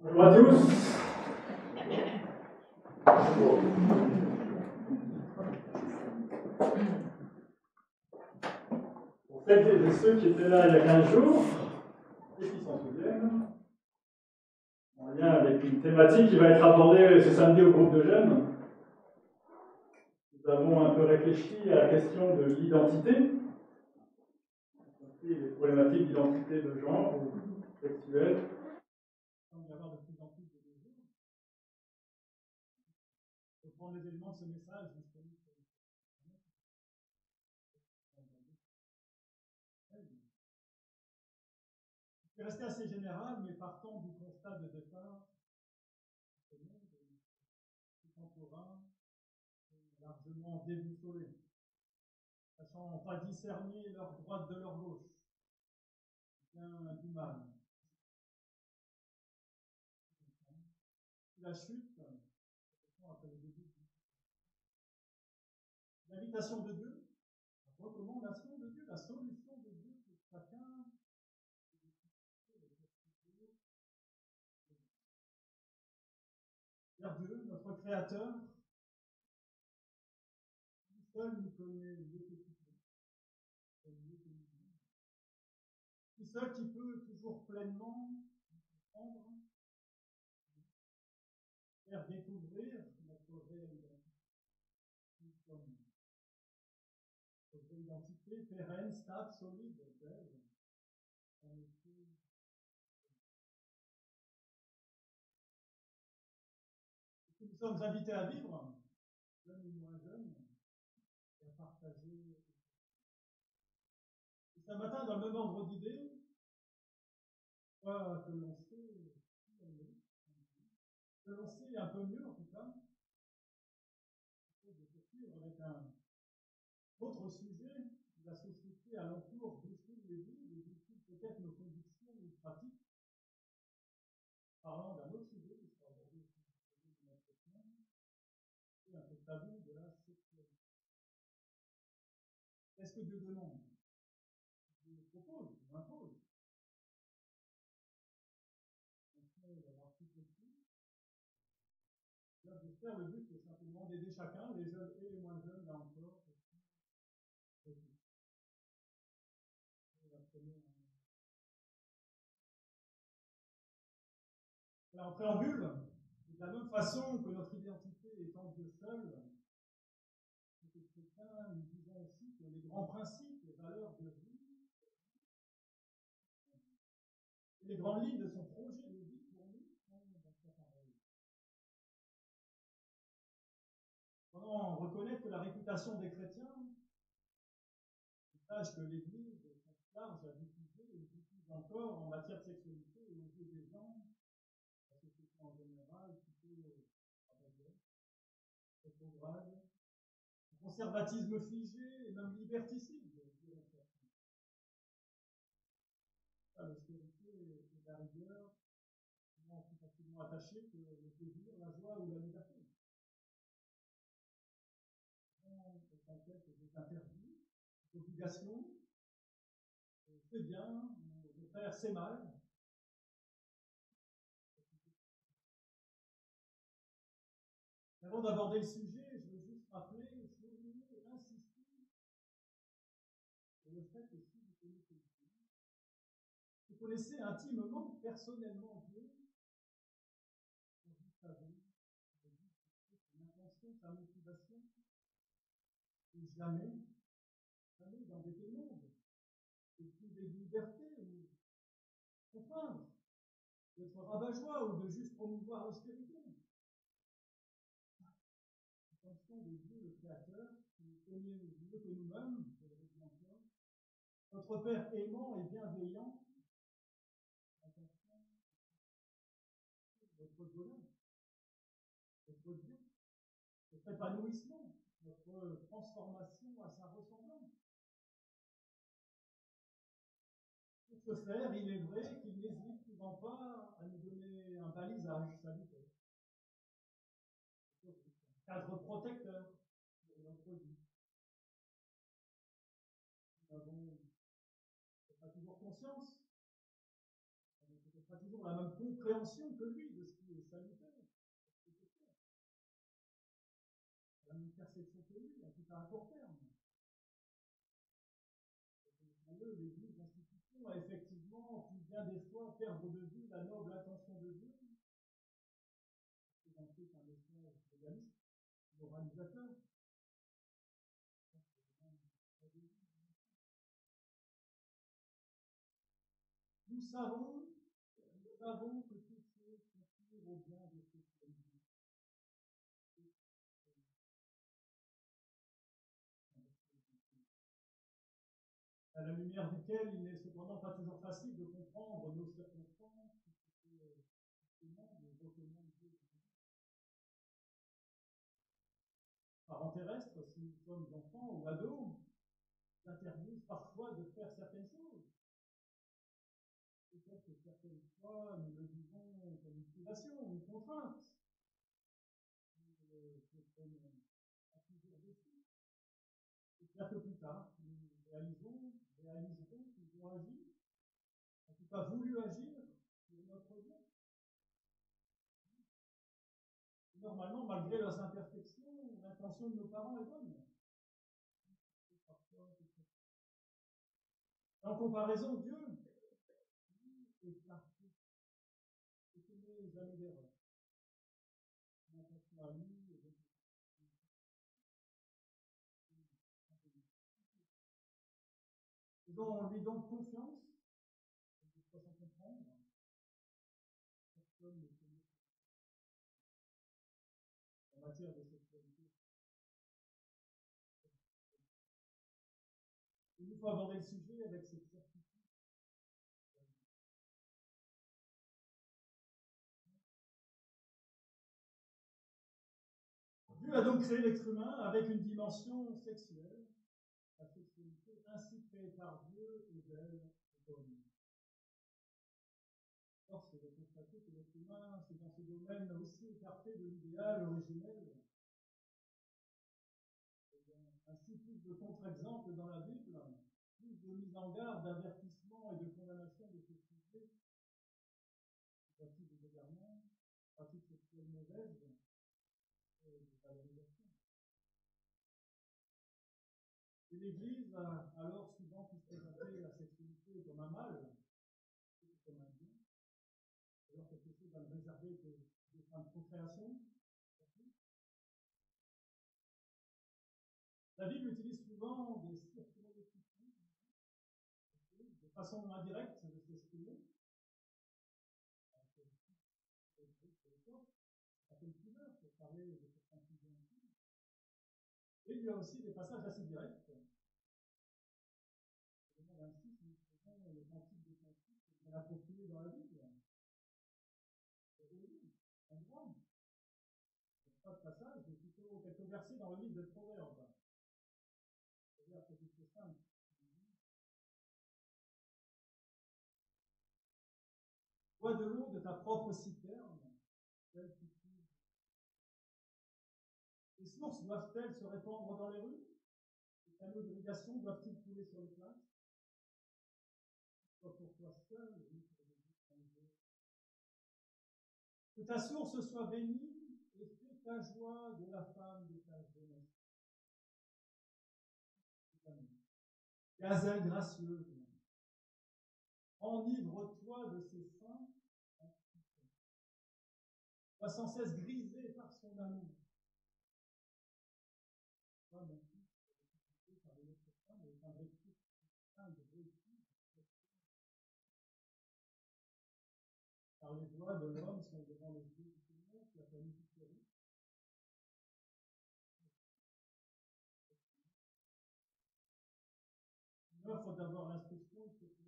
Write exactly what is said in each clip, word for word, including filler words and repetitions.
Bonjour à tous. Pour celles et ceux qui étaient là il y a quinze jours, et qui s'en souviennent, en lien avec une thématique qui va être abordée ce samedi au groupe de jeunes, nous avons un peu réfléchi à la question de l'identité, les problématiques d'identité de genre ou sexuelle. Il semble y avoir de plus en plus de mesures. Je vais prendre les éléments de ce message disponible sur Internet. Je vais rester assez général, mais partant du constat de départ, ce monde contemporain est largement déboussolé, sachant pas discerner leur droite de leur gauche. Bien du mal. La chute, après le début, l'invitation de Dieu, la recommandation de Dieu, la solution de Dieu pour chacun. Vers Dieu, notre Créateur, qui seul nous connaît mieux que quiconque, qui seul qui peut toujours pleinement nous comprendre, faire découvrir notre réelle identité. Nous sommes notre vraie identité pérenne, stable, solide, belle, en effet. Et nous sommes invités à vivre, jeunes ou moins jeunes, et à partager. Et ce matin, dans le même ordre d'idées, quoi que l'on sait, que l'on sait un peu mieux en tout cas, de poursuivre avec un autre sujet qui va susciter à l'entour bouscule-les-vous, et bouscule peut-être nos convictions ou pratiques, parlant d'un autre sujet qui sera abordé aussi dans notre semaine, c'est un peu tabou de la sexualité. Qu'est-ce que Dieu demande? Dieu propose, il impose. Là, j'espère, le but est simplement d'aider chacun, les jeunes et les moins jeunes, là encore. En préambule, de la même façon que notre identité est en Dieu seul, que chrétiens, nous disons aussi que les grands principes, les valeurs de vie, et les grandes lignes de son projet de vie pour nous sont dans sa parole. Pendant reconnaître que la réputation des chrétiens, message que l'Église est large à diffuser et diffuse encore en matière de sexualité et aux yeux des gens, la société en général, plutôt travailleuse, rétrograde, conservatisme figé et même liberticide, je dirais. L'austérité et la rigueur sont plus facilement attachées que le plaisir, la joie ou la liberté. On s'enquête des interdits, des obligations, c'est bien, au contraire, c'est mal. Avant d'aborder le sujet, je veux juste rappeler, souligner et insister sur le fait que si vous connaissez Dieu, vous connaissez intimement, personnellement Dieu, vous savez, son intention, sa motivation, et jamais, jamais dans des mondes, de trouver de liberté ou contraindre, d'être rabat-joie ou de juste promouvoir l'austérité. L'intention de Dieu, le Créateur, qui nous connaît mieux que nous-mêmes, je le redis encore, notre Père aimant et bienveillant, attention, notre bonheur, notre bien, notre épanouissement, notre transformation à sa ressemblance. Pour ce faire, il est vrai qu'il n'hésite souvent pas à nous donner un balisage salutaire, un cadre protecteur pour notre vie. Nous n'avons pas toujours conscience, nous avons peut-être pas toujours la même compréhension que lui de ce qui est salutaire, la même perception que lui, en tout cas à court terme. L'Église, l'institution, a effectivement pu bien des fois perdre de vue la noble intention de Dieu, présenter un message légaliste, moralisateur. Nous savons, nous savons que toutes choses concourent au bien de ceux qui aiment Dieu. À la lumière duquel il n'est cependant pas toujours facile de comprendre nos circonstances, ce que justement nous recommande Dieu. Parents terrestres, si nous sommes enfants ou ados, nous interdisent parfois de faire certaines choses. Peut-être que certaines fois, nous le vivons comme une privation, une contrainte. Nous le prenons à plusieurs défis. J'espère que plus tard, nous réalisons, réaliserons qu'ils ont agi, en tout cas voulu agir pour notre bien. Normalement, malgré leurs imperfections, l'intention de nos parents est bonne. En comparaison, Dieu est parfait. Il ne commet jamais d'erreur. L'intention à lui est donc faisons lui donc confiance, de façon comprendre. Personne ne connaît en matière de sexualité. Il nous faut aborder le sujet avec cette certitude. Dieu a donc créé l'être humain avec une dimension sexuelle. La sexualité, ainsi créée par Dieu, est belle et bonne. Or, c'est de constater que l'être humain, c'est dans ce domaine aussi écarté de l'idéal originel. Ainsi, plus de contre-exemples dans la Bible, plus de mise en garde, d'avertissement et de condamnation de ce sujet, pratiques égarements, pratiques sexuelles mauvaises et de valorisation. Et l'Église a alors souvent pu se présenter la sexualité comme un mal, comme un bien, alors quelque chose à ne réserver que des fins de procréation. La Bible utilise souvent des circonlocutions de façon indirecte de s'exprimer. Certaines couleurs pour parler de certains sujets intimes. Et il y a aussi des passages assez directs. Je demande ainsi si nous faisons le cantique des cantiques bien approprié dans la Bible. Oui, en grand. Pas de passage, mais plutôt quelques versets dans le livre de Proverbes. C'est-à-dire quelque chose de simple. Bois de l'eau de ta propre citerne, celle qui coule. Les sources doivent-elles se répandre dans les rues? Les canaux d'irrigation doivent-ils couler sur les plages? Soit pour toi seul, et pour les autres. Que ta source soit bénie et fais ta joie de la femme de ta jeunesse. Gazelle gracieuse, enivre-toi de ses seins, sois sans cesse grisé par son amour. Toi, mon fils, par une autre femme, est un recul, un de car les voix de l'homme sont devant les yeux du Seigneur qui a permis toute les rues. Il faut d'avoir l'instruction, il faut que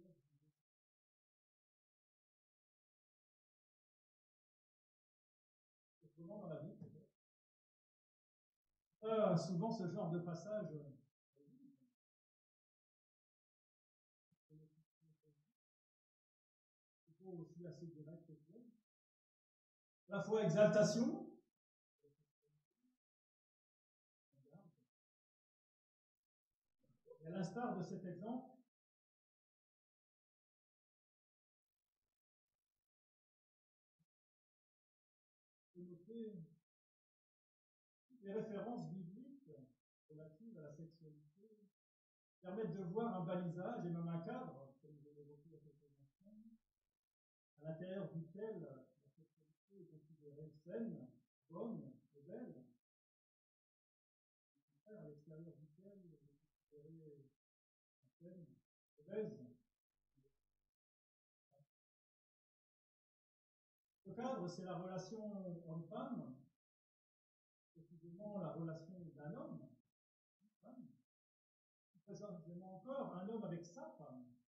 autrement dans la vie, peut-être. Euh, souvent, ce genre de passage, plutôt aussi assez direct et clair. La fois exaltation. Et à l'instar de cet exemple, peut noter les références bibliques relatives à la sexualité permettent de voir un balisage et même un cadre, comme je l'ai évoqué il y a quelques instants, à l'intérieur duquel la sexualité est considérée saine, bonne et belle, à l'extérieur duquel elle est considérée saine, mauvaise. Le cadre, c'est la relation homme-femme, précisément la relation d'un homme, une femme, précisément encore un homme avec sa femme,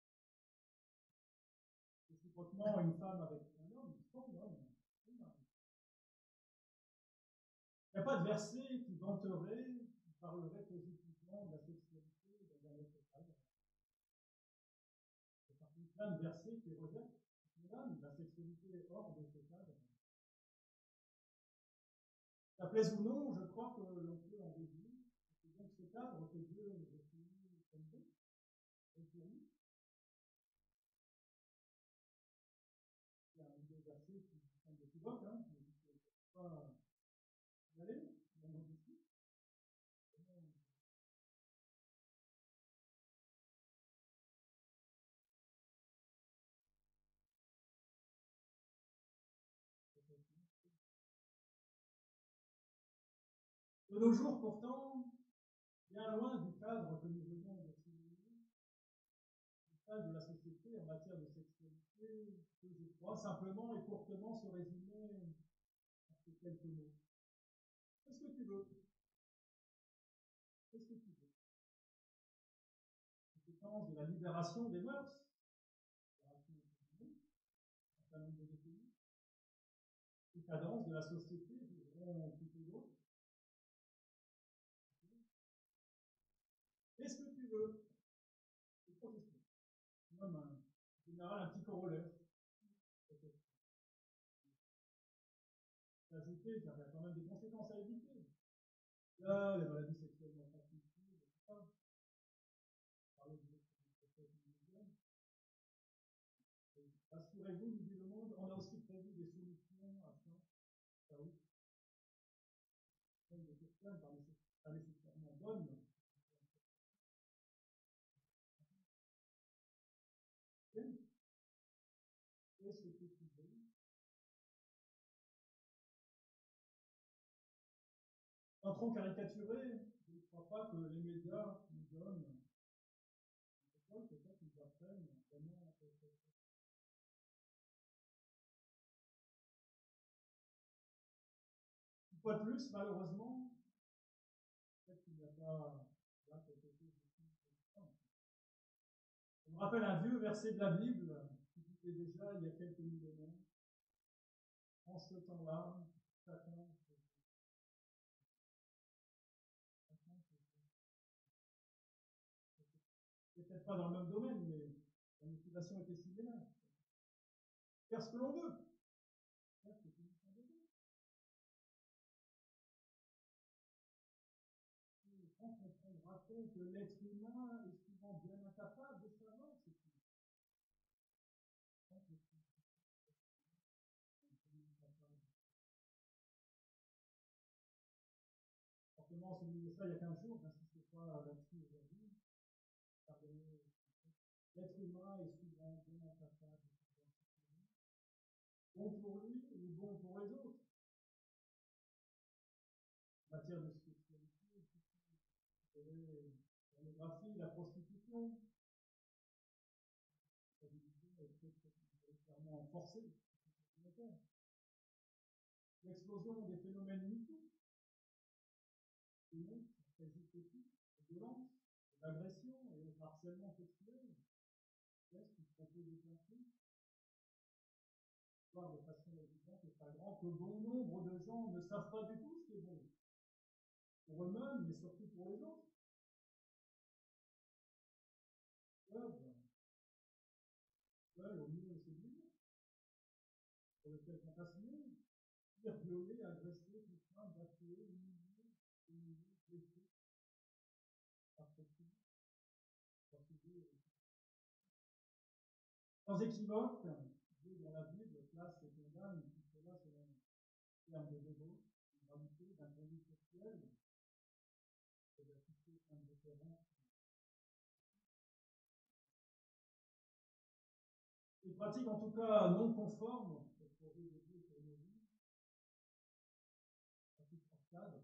réciproquement une femme avec un homme, son homme, son mari. Il n'y a pas de verset qui vanterait, qui parlerait positivement de la sexualité dans un autre cadre. Il y a par contre plein de versets qui rejettent la sexualité hors de ce cadre. Ça plaise ou non, je crois que l'on peut en déduire. C'est donc ce cadre que Dieu nous définit comme bon, comme pour nous. Il y a un des versets qui semble équivoque, hein, mais il ne faut pas y aller, même ici. De nos jours, pourtant, bien loin du cadre que nous venons de souligner, le cadre de la société en matière de sexualité peut, je crois, simplement et courtement se résumer à ces quelques mots. Qu'est-ce que tu veux? Qu'est-ce que tu veux? Conséquence de la libération des mœurs, libération économique, un certain nombre de décennies, les cadences de la société vivront plutôt d'autres. Qu'est-ce que tu veux? C'est trois questions. Même en général un petit corollaire. Ajouter, car il y a quand même des conséquences à éviter. Là, les maladies sexuellement transmissibles, et tout ça. Parler de rassurez-vous, nous dit le monde, on a aussi prévu des solutions à ça. Ça oui. Des questions pas nécessairement bonnes. Qu'est-ce que tu veux? Sans trop caricaturer, je ne crois pas que les médias nous donnent peut-être qu'ils apprennent vraiment quelque chose. Une fois de plus, malheureusement, peut-être qu'il n'y a pas là quelque chose de plus important. Ça me rappelle un vieux verset de la Bible qui disait déjà il y a quelques millénaires. En ce temps-là, chacun peut-être pas dans le même domaine, mais la motivation était similaire. Faire ce que l'on veut. Faire ce que l'on veut. Et quand on prendra compte que l'être humain est souvent bien incapable de savoir ce qu'il est. Forcément, on se disait ça il y a quinze jours, j'insiste pas là-dessus aujourd'hui. L'être humain est souvent bien incapable de savoir ce qu'il est. Bon pour lui ou bon pour les autres. En matière de sexualité, la pornographie, la prostitution, la division est clairement forcée. L'explosion des phénomènes MeToo, dénonce très esthétique, de violence, d'agression et de harcèlement sexuel, qu'est-ce qui propose des conflits, voir de façon évidente et flagrante que bon nombre de gens ne savent pas du tout ce qui est bon pour eux-mêmes, mais surtout pour les autres. Peuvent, veulent au mieux se dire, pour lesquels on passe mieux, dire violer, agresser, contraindre, bafouer, humilier, humilier, blesser, apprécier, refuser. Sans équivoque, Dieu dans la Bible place et condamne tout cela selon terme de débauche, d'immoralité, d'inconduite sexuelle, et de citer un de référence. Des pratiques en tout cas non conformes au projet de Dieu pour nos vies, pratiques hors cadre,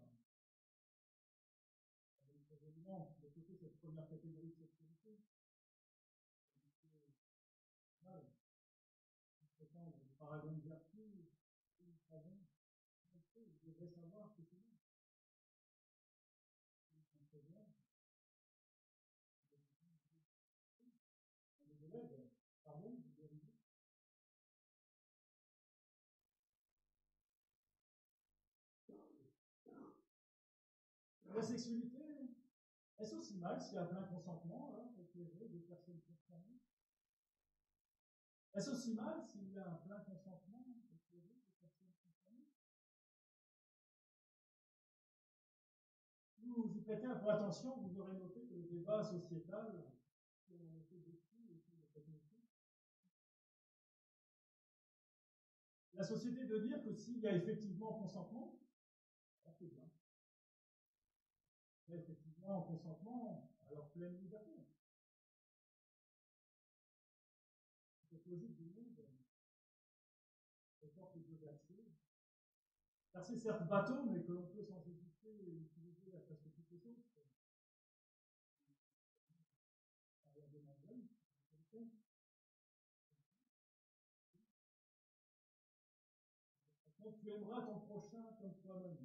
avec très évidemment de côté cette première catégorie de sexualité, mal, qui prétend le paragon de vertu, nous savons, vous devrez savoir ce que c'est. Les élèves, pardon, vous dirigez. La sexualité, est-ce aussi mal s'il y a plein consentement, alors, éclairé des personnes concernées? Est-ce aussi mal s'il y a un plein consentement éclairé des personnes concernées? Si vous y prêtez un peu attention, vous aurez noté que le débat sociétal sur l'effet dessus et sur le technologie, la société de dire que s'il y a effectivement consentement, c'est bien. Il y a effectivement consentement, alors pleine liberté. Cette logique du monde comporte deux versets. Versets certes bateau, mais que l'on peut sans hésiter utiliser à presque toutes les choses. Donc tu aimeras ton prochain comme toi-même.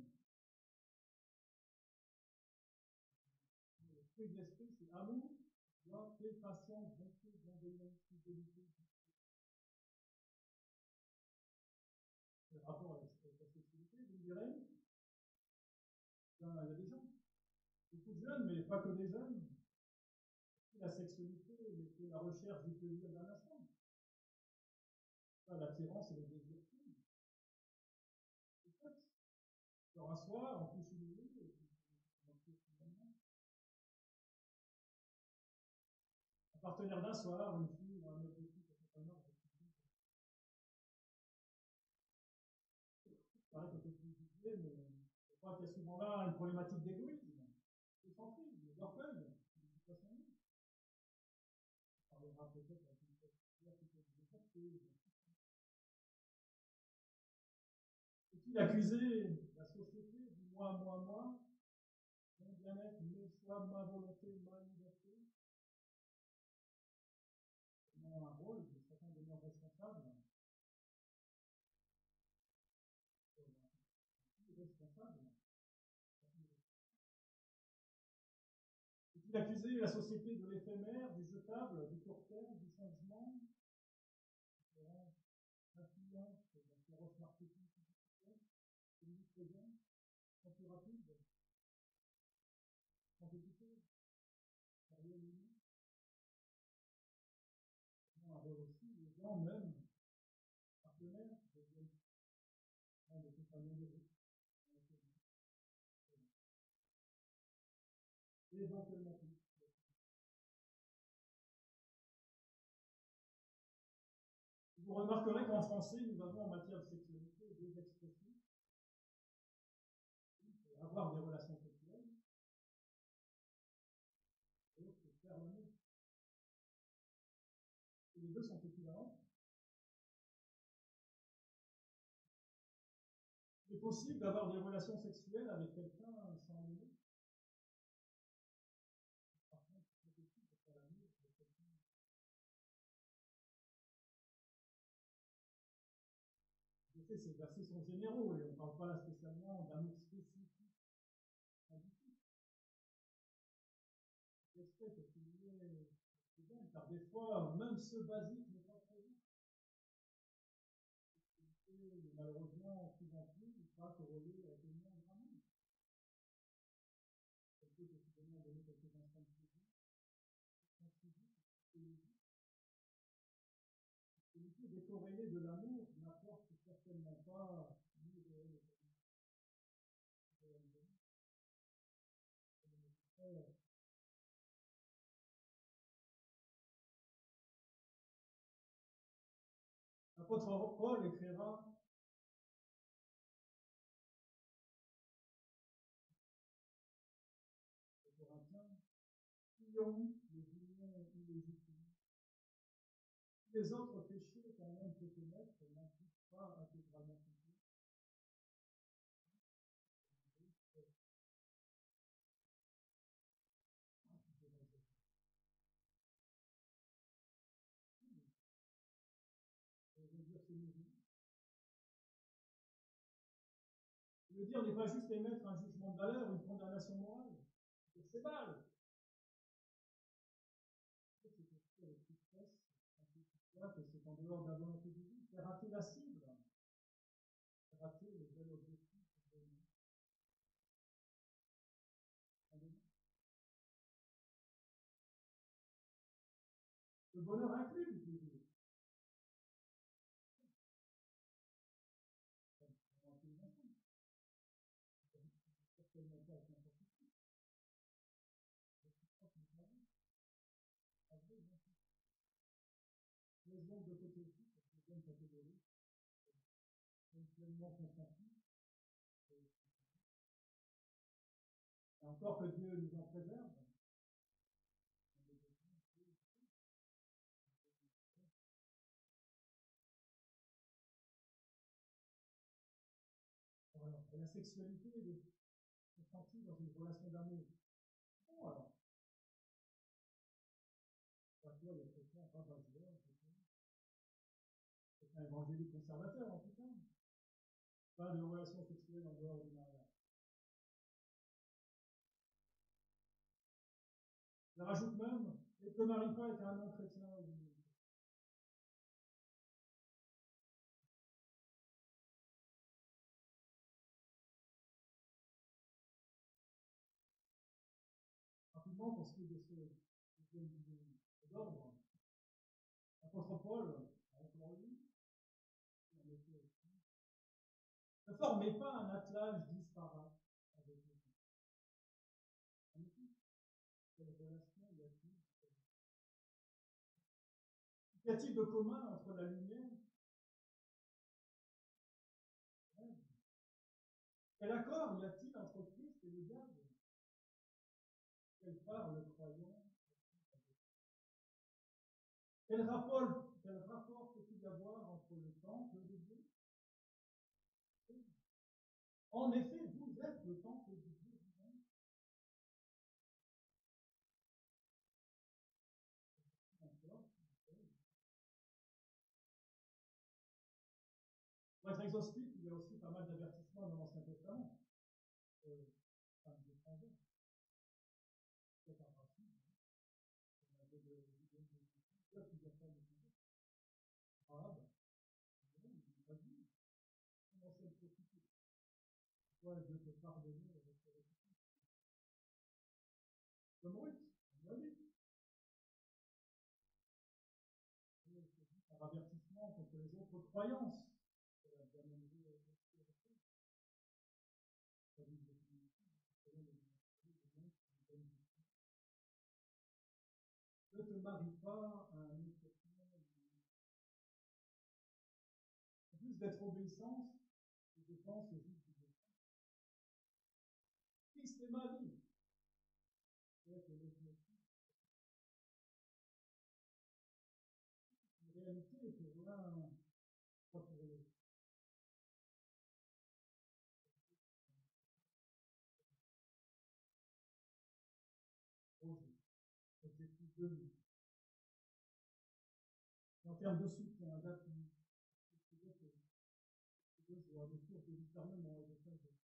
Le fruit de l'esprit, c'est amour, joie, paix, patience, bonté, bienveillance, fidélité. Le rapport avec la sexualité, vous me direz, il y a des gens, beaucoup de jeunes, mais pas que des jeunes. La sexualité était la recherche du plaisir d'un instant. Pas l'attirance et le désir. Alors un soir, on touche une nuit, et puis on touche finalement. Un partenaire d'un soir, une fille ou un mec de fille, c'est pas mal. C'est pareil qu'on peut plus juger, mais je crois qu'il y a souvent là une problématique d'égoïsme, de centrisme, d'orgueil, de toute façon. On parlera peut-être avec une question qui peut vous porter. Faut-il accuser la société du moi, moi, moi, mon bien-être, mes choix, ma volonté, ma liberté? On a un rôle, mais chacun demeure responsable. Responsable. Faut-il accuser la société de l'éphémère, du jetable, du court terme, du changement, influence, la féroce marketing, celui présent, sont plus rapides, compétiteurs, sérieux ou non? On a aussi les gens même, partenaires, deviennent des compagnons de vie. Et éventuellement plus. Vous remarquerez qu'en français, nous avons en matière de sexualité deux expressions. Avoir des relations sexuelles, et l'autre, c'est faire l'amour. Et les deux sont équivalents. Il est possible d'avoir des relations sexuelles avec quelqu'un sans l'aimer. Par contre, c'est possible de faire l'amour avec quelqu'un. Je sais, ces versets sont généraux et on ne parle pas là spécialement d'amour spécifique. J'espère que c'est bien, car des fois, même ce basique n'est pas présent. Et malheureusement, souvent plus, il pas corrélé avec le monde vraiment. Elle peut possiblement donner quelques instants de plaisir. L'activité décorrélée de l'amour n'apporte certainement pas ni réel L'apôtre Paul écrira corruption, les unions illégitimes. Les autres péchés qu'un homme peut commettre n'impliquent pas intégralement son péché. Le dire n'est pas juste émettre un jugement de valeur, une condamnation morale. C'est mal. C'est aussi avec tristesse, que c'est en dehors de la volonté divine, c'est rater la cible, c'est rater le bel objectif. Le bonheur inclut du plaisir. Certainement pas avec n'importe qui. Laisse donc de côté aussi cette deuxième catégorie, pleinement consentie. Et encore que Dieu nous en préserve. Alors, la sexualité est consentie dans une relation d'amour. Bon, alors. Toi, il y a quelqu'un, pas basilaire, c'est un évangélique conservateur en tout cas. Pas de relation sexuelle en dehors du mariage. Je rajoute même, et ne te marie pas avec un non-chrétien. Rapidement, pour ce qui est de ce deuxième d'ordre, l'apôtre Paul, encore lui, ne formez pas un attelage disparate avec les gens. Quelle relation y a-t-il Qu'y a-t-il de commun entre la lumière ? Quel accord y a-t-il entre Christ et le diable ? Quelle part le croyant ? Quel rapport, quel rapport peut-il y avoir entre le temple de Dieu ? En effet, vous êtes le temple du Dieu vivant. Pour être exhaustif, il y a aussi pas mal d'avertissements dans l'Ancien Testament. Euh, enfin, des étrangers. C'est un principe. On avait de plusieurs formes d'étrangers. Arabe. Non, il n'est pas dit. Comment c'est le profiter ? Pourquoi Dieu peut pardonner avec le récipient ? Comme Ruth, on l'a vu. Un avertissement contre les autres croyances. Ne te marie pas à un autre chrétien. En plus d'être obéissance, je pense au juste du Christ est ma vie. Une réalité pour l'un, pas pour l'autre. Objectif de vie. En termes de soutien, d'appui, de joie, de source de discernement et de sagesse.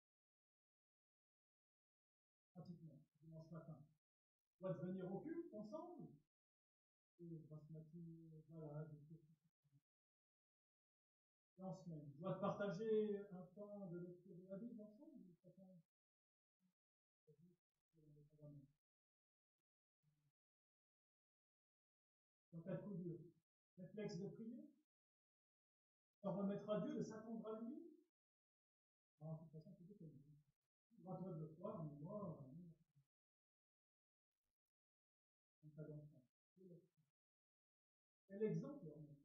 Pratiquement, dimanche matin. On va venir au culte ensemble. Et basse matinée, balade, et en semaine. On va partager un temps de lecture de la Bible ensemble. En cas de coup dur, réflexe de prier, s'en remettre à Dieu, de s'attendre à lui. Alors, de toute façon, c'est comme lui. Droit-toi de le croire, mais moi, un tas d'enfants. Quel exemple leur montrer ?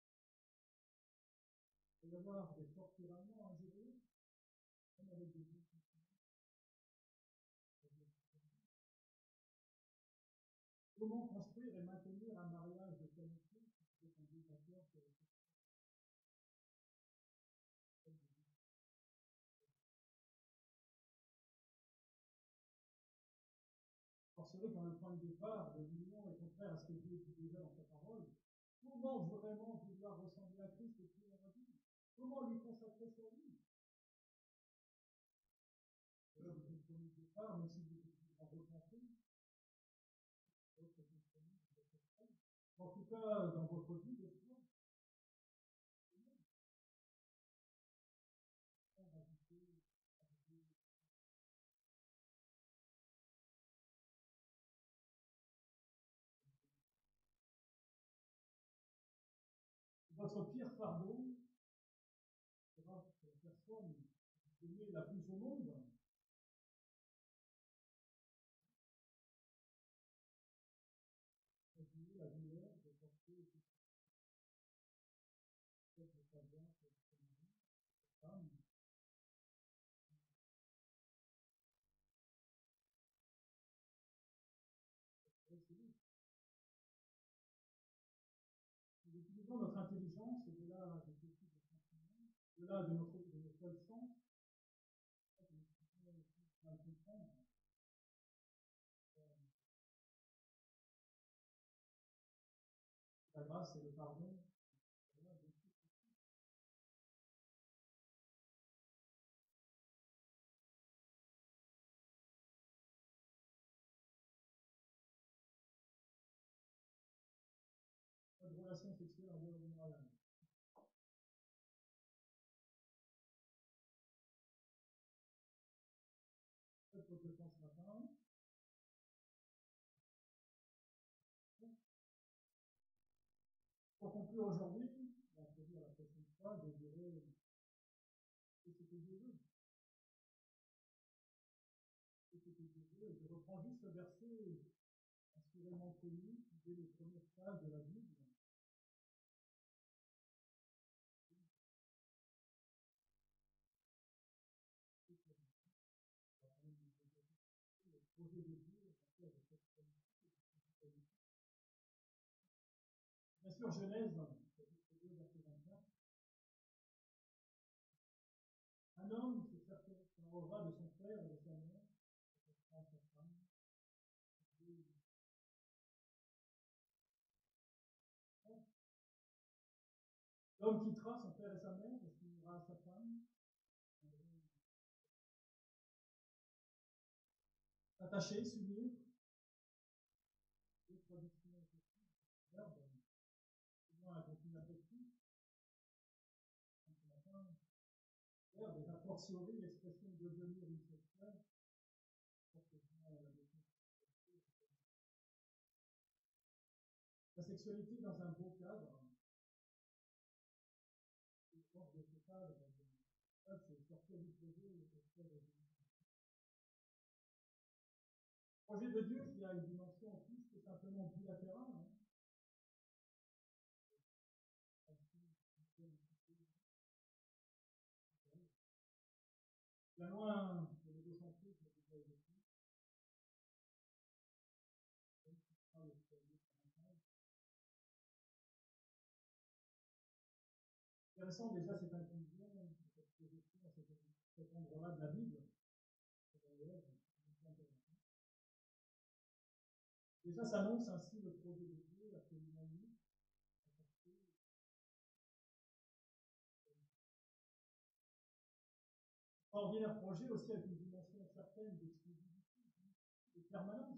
Il peut y avoir des forts tyrannements à gérer, comme avec des fortiori quand le point de départ de l'union est contraire à ce que Dieu dit déjà dans sa parole, comment vraiment vouloir ressembler à Christ et puis dans la vie? Comment lui consacrer sa vie? Alors, le compromis de départ, même si vous êtes à repenser, votre compromis, votre foi. En tout cas, dans votre vie de foi, votre pire fardeau sera que la personne que vous aimez la plus au monde, continuer la douleur de porter cette de savoir que votre mari, votre femme, c'est lui. Nous utilisons notre intelligence au-delà des possibles sentiments, au-delà de notre de nos seuls sens, que nous pouvons aussi mal comprendre. La grâce et le pardon, voilà, bien sûr. Pas de relation sexuelle en dehors du mariage. Faites votre leçon ce matin. Pour conclure aujourd'hui, on va introduire la prochaine fois, je dirais que ce que Dieu veut. Que ce que Dieu veut. Je reprends juste le verset assurément connu qui dès les premières pages de la Bible. Le projet de Dieu en matière de sexualité. Bien sûr, Genèse, chapitre deux, verset vingt-quatre. Un homme se séparera de son père et de sa mère, et sa femme. L'homme quittera son père et sa mère et s'unira à sa femme. Attaché, s'unir. Deux traductions possibles. Verbe. Souvent un continu affectif. Ce matin, verbe est a fortiori l'expression de devenir une seule chair. La sexualité dans un beau cadre. Hors de ce cadre, c'est sortir du projet et faire des projet de Dieu qui a une dimension en plus que simplement bilatérale. Hein. Bien loin de l'égocentrisme déjà évoqué. Intéressant déjà cette inclusion, cette projection à cet, cet endroit-là de la Bible. Déjà s'annonce ainsi le projet de Dieu absolument unique. Extraordinaire projet aussi avec une dimension certaine d'exclusivité, de permanence.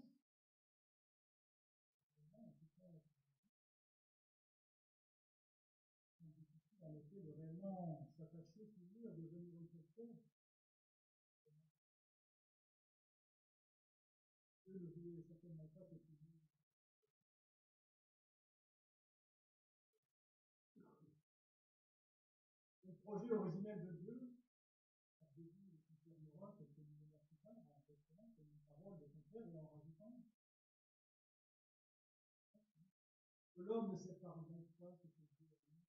C'est en effet de réellement s'attacher, s'unir, devenir une seule chair. Dieu ne voulait certainement pas que tu vives. Le projet originel de Dieu, Jésus le confirmera quelques millénaires plus tard, en reprenant comme une parole de son Père et en rajoutant que l'homme ne sépare donc pas ce que Dieu a dit.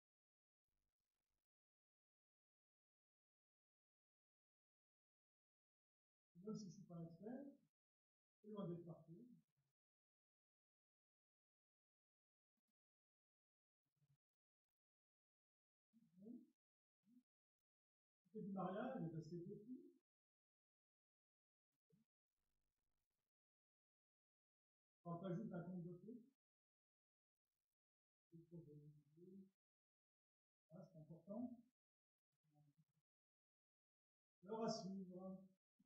Même si je ne suis pas expert, c'est loin d'être parfait. C'est du mariage et de ses défis. important. L'heure à suivre.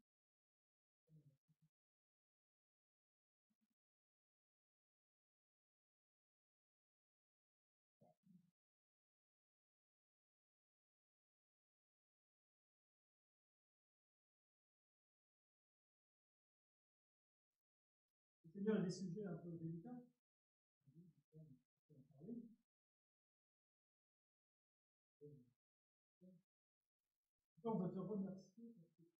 C'est bien des sujets un peu délicats. On veut te remercier parce que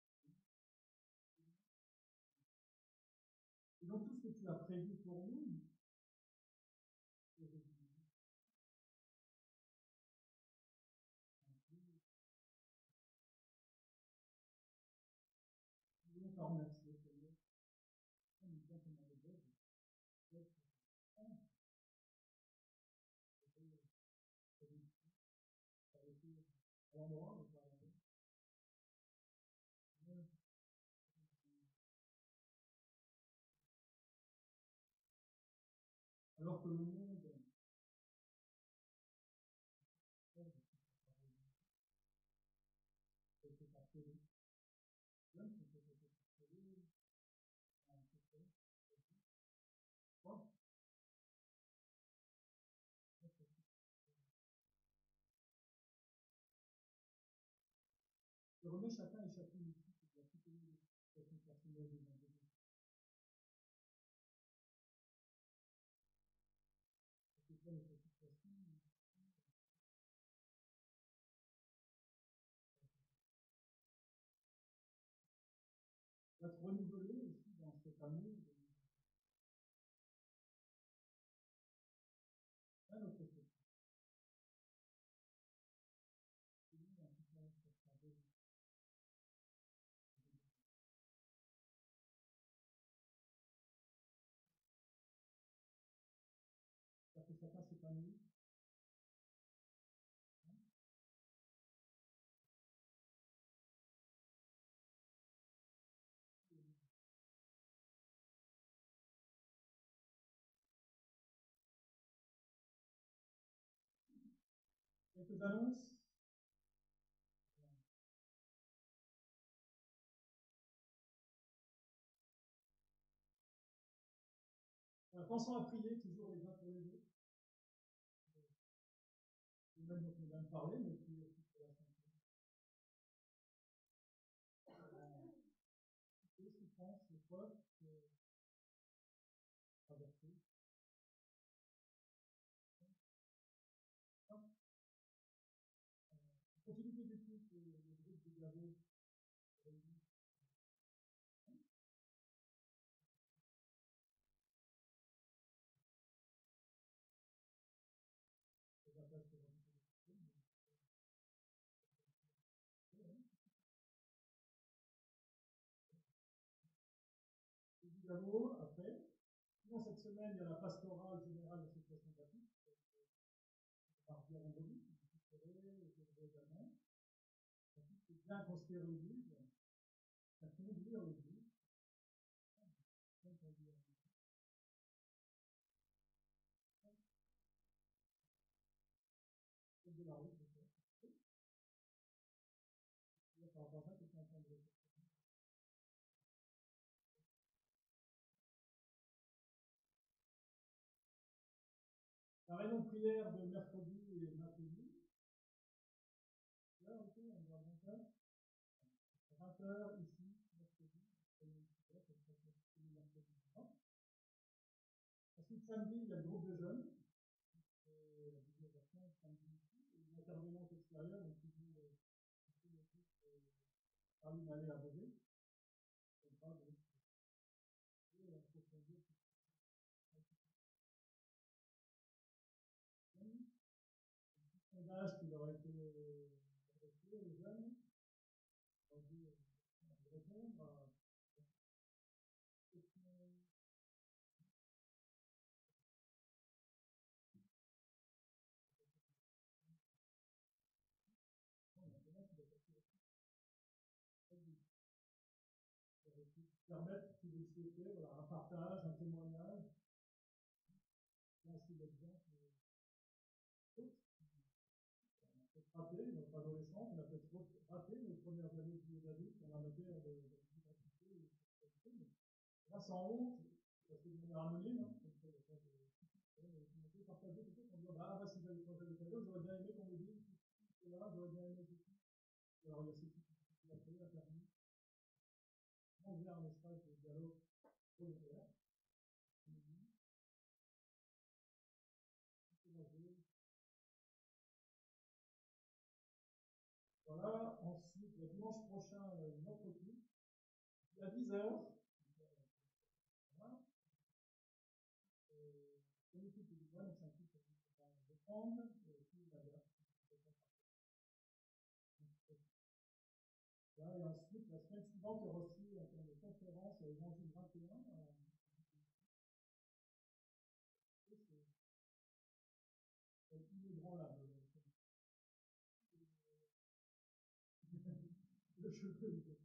et donc tout ce que tu as prévu pour nous, nous voulons te remercier, Seigneur. Nous sommes comme avec Dieu. À l'endroit, mais pas à l'endroit. Alors que le monde était appelé, l'homme était appelé, quoi? Je remets chacun et chacune ici qui doit soutenir les situations personnelles des individus. C'est quoi les situations? Va te renouveler aussi dans cet amour. À notre côté. Parce que chacun s'épanouit. Quelques annonces. Pensons à prier toujours les uns pour les autres. Et même dont on vient de parler, mais puis aussi pour la santé. Ceux qui pensent, les potes, traverser. Continuité du culte, le groupe du Gabo. Du Gabo, après. Sinon, cette semaine, il y a la pastorale générale de l'association baptiste. Mardi à vendredi, vous serez, et également. C'est bien construire l'église, à conduire l'église. De la route, peut-être. Par rapport à ça, c'est un temps de la réunion de prière de mercredi et mercredi. Là, ok, on va vingt heures. vingt heures ici, mercredi. Ensuite, samedi, il y a le groupe de jeunes. L'intervenant extérieur, donc toujours Caroline allait à Beauvais. Sondage qui leur a été adressé aux jeunes. On va répondre à permettre, si vous le souhaitez, voilà, un partage, un témoignage. Là, c'est l'exemple. On peut notre adolescence, on a peut-être raté nos premières années de vie d'adulte en la matière de l'identité et de sexualité. Mais là, sans honte, parce que de manière anonyme, hein, comme ça, il n'y a pas de. On peut partager peut-être en disant, ah, bah, si j'avais pas j'avais cadeau, j'aurais bien aimé qu'on me dise cela, j'aurais bien aimé ceci. Alors, il y a ceci qui a créé, a permis. On vient un espace de dialogue volontaire. Voilà, ensuite, le dimanche prochain, notre culte, à dix heures. Voilà. Euh, le culte du bois, donc c'est un culte que je vais reprendre, et puis la date. Voilà, et ensuite, la semaine suivante, il y aura aussi un terme de conférence à Évangile vingt et un. Euh, c'est inébranlable. Le cheveu.